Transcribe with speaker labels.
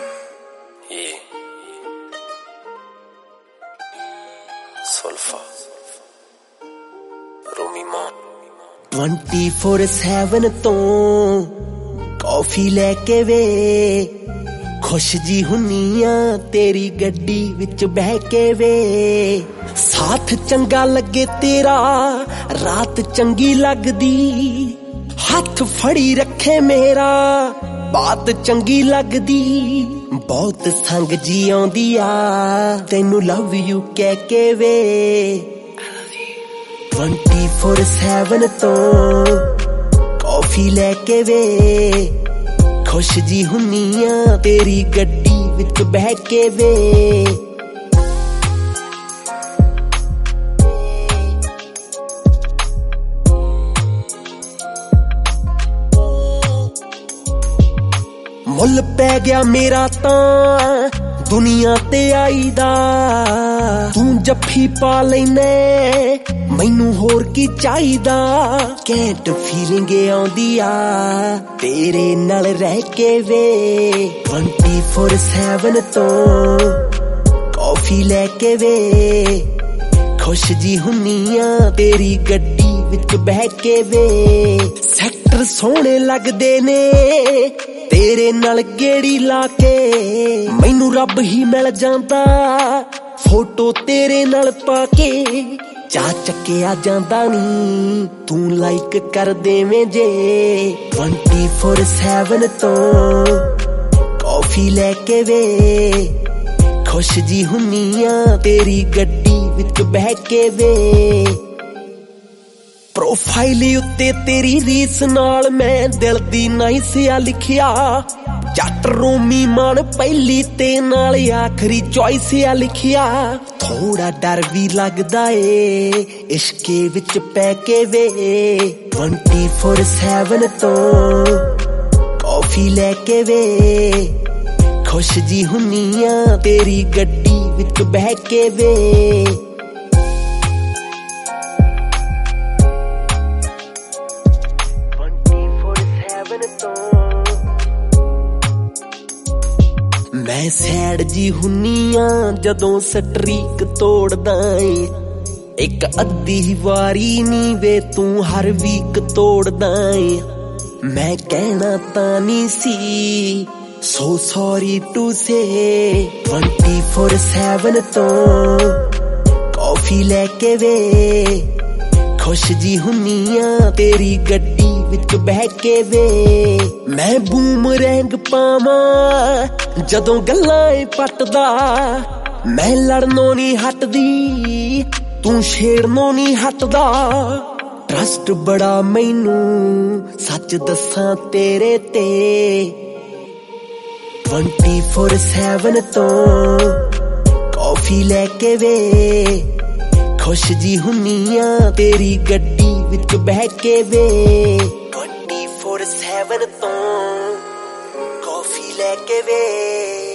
Speaker 1: E Solfa Rumi Mon
Speaker 2: 24/7 ਤੋਂ coffee ਲੈ ਕੇ ਵੇ ਖੁਸ਼ ਜੀ ਹੁੰਨੀ ਆ ਤੇਰੀ ਗੱਡੀ ਵਿੱਚ ਬਹਿ ਕੇ ਵੇ ਸਾਥ ਚੰਗਾ ਲੱਗੇ ਤੇਰਾ ਰਾਤ ਚੰਗੀ ਲੱਗਦੀ ਹੱਥ ਫੜੀ ਰੱਖੇ ਮੇਰਾ ਬਾਤ ਚੰਗੀ ਲੱਗਦੀ ਬਹੁਤ ਸੰਗ ਜੀ ਆਉਂਦੀ ਆ ਤੈਨੂੰ ਲਵ ਯੂ ਕਹਿ ਕੇ ਵੇ 24/7 ਤੋਂ ਕੌਫੀ ਲੈ ਕੇ ਵੇ ਖੁਸ਼ ਜੀ ਹੁੰਨੀ ਆ ਤੇਰੀ ਗੱਡੀ ਵਿੱਚ ਬਹਿ ਕੇ ਵੇ ਮੁੱਲ ਪੈ ਗਿਆ ਮੇਰਾ ਤਾਂ ਦੁਨੀਆ ਤੇ ਆਈ ਦਾ ਤੂੰ ਜੱਫੀ ਪਾ ਲੈਨੇ ਮੈਨੂੰ ਹੋਰ ਕੀ ਚਾਹੀਦਾ ਕੈਂਟ ਫੀਲਿੰਗ ਆਉਂਦੀ ਆ ਤੇਰੇ ਨਾਲ ਰਹਿ ਕੇ ਵੇ 24/7 ਤੋਂ ਕੌਫੀ ਲੈ ਕੇ ਵੇ ਖੁਸ਼ ਜੀ ਹੁੰਨੀ ਆ ਤੇਰੀ ਗੱਡੀ ਵਿੱਚ ਬਹਿ ਕੇ ਵੇ ਸੈਕਟਰ ਸੋਹਣੇ ਲੱਗਦੇ ਨੇ ਤੇਰੇ ਨਾਲ ਗੇੜੀ ਲਾ ਕੇ ਮੈਨੂੰ ਰੱਬ ਹੀ ਮਿਲ ਜਾਂਦਾ ਫੋਟੋ ਤੇਰੇ ਨਾਲ ਪਾ ਕੇ ਚਾਹ ਚੱਕਿਆ ਜਾਂਦਾ ਨੀ ਤੂੰ ਲਾਈਕ ਕਰ ਦੇਵੇਂ ਜੇ 24/7 ਤੋਂ ਕੌਫੀ ਲੈ ਕੇ ਵੇ ਖੁਸ਼ ਜੀ ਹੁੰਨੀ ਆ ਤੇਰੀ ਗੱਡੀ ਵਿੱਚ ਬਹਿ ਕੇ ਵੇ ਪ੍ਰੋਫਾਈਲ ਉੱਤੇ ਤੇਰੀ ਰੀਸ ਨਾਲ ਮੈਂ ਦਿਲ ਦੀ ਨਾਈਸਿਆ ਲਿਖਿਆ ਜੱਟ ਰੂਮੀ ਮਾਨ ਪਹਿਲੀ ਤੇ ਨਾਲ ਆਖਰੀ ਚੋਇਸ ਆ ਲਿਖਿਆ ਥੋੜਾ ਡਰ ਵੀ ਲੱਗਦਾ ਏ ਇਸ਼ਕੇ ਵਿੱਚ ਪੈ ਕੇ ਵੇ 24/7 ਤੋਂ ਕੌਫੀ ਲੈ ਕੇ ਵੇ ਖੁਸ਼ ਜੀ ਹੁੰਨੀ ਆ ਤੇਰੀ ਗੱਡੀ ਵਿੱਚ ਬਹਿ ਕੇ ਵੇ ਮੈਂ ਸੈਡ ਜੀ ਹੁੰਨੀ ਆ ਜਦੋਂ ਸਟਰੀਕ ਤੋੜਦਾ ਏ ਇੱਕ ਅੱਧੀ ਵਾਰੀ ਨੀ ਵੇ ਤੂੰ ਹਰ ਵੀਕ ਤੋੜਦਾ ਏ ਮੈਂ ਕਹਿਣਾ ਤਾਂ ਨਹੀਂ ਸੀ ਸੋ ਸੌਰੀ ਟੂ ਸੇ 24/7 ਤੋਂ ਕੌਫੀ ਲੈ ਕੇ ਵੇ ਖੁਸ਼ ਜੀ ਹੁੰਨੀ ਆ ਤੇਰੀ ਗੱਡੀ ਵਿੱਚ ਬਹਿ ਕੇ ਵੇ ਮੈਂ ਬੂਮਰੈਂਗ ਪਾਵਾਂ ਜਦੋਂ ਗੱਲਾਂ ਏ ਪੱਟਦਾ ਮੈਂ ਲੜਨੋਂ ਨਹੀਂ ਹਟਦੀ ਤੂੰ ਛੇੜਨੋਂ ਨਹੀਂ ਹਟਦਾ ਟਰਸਟ ਬੜਾ ਮੈਨੂੰ ਸੱਚ ਦੱਸਾਂ ਤੇਰੇ ਤੇ 24/7 ਤੋਂ ਕੌਫੀ ਲੈ ਕੇ ਵੇ ਖੁਸ਼ ਜੀ ਹੁੰਨੀ ਆ ਤੇਰੀ ਗੱਡੀ ਵਿੱਚ ਬਹਿ ਕੇ ਵੇ 24/7 ਤੋਂ ਕੌਫੀ ਲੈ ਕੇ ਵੇ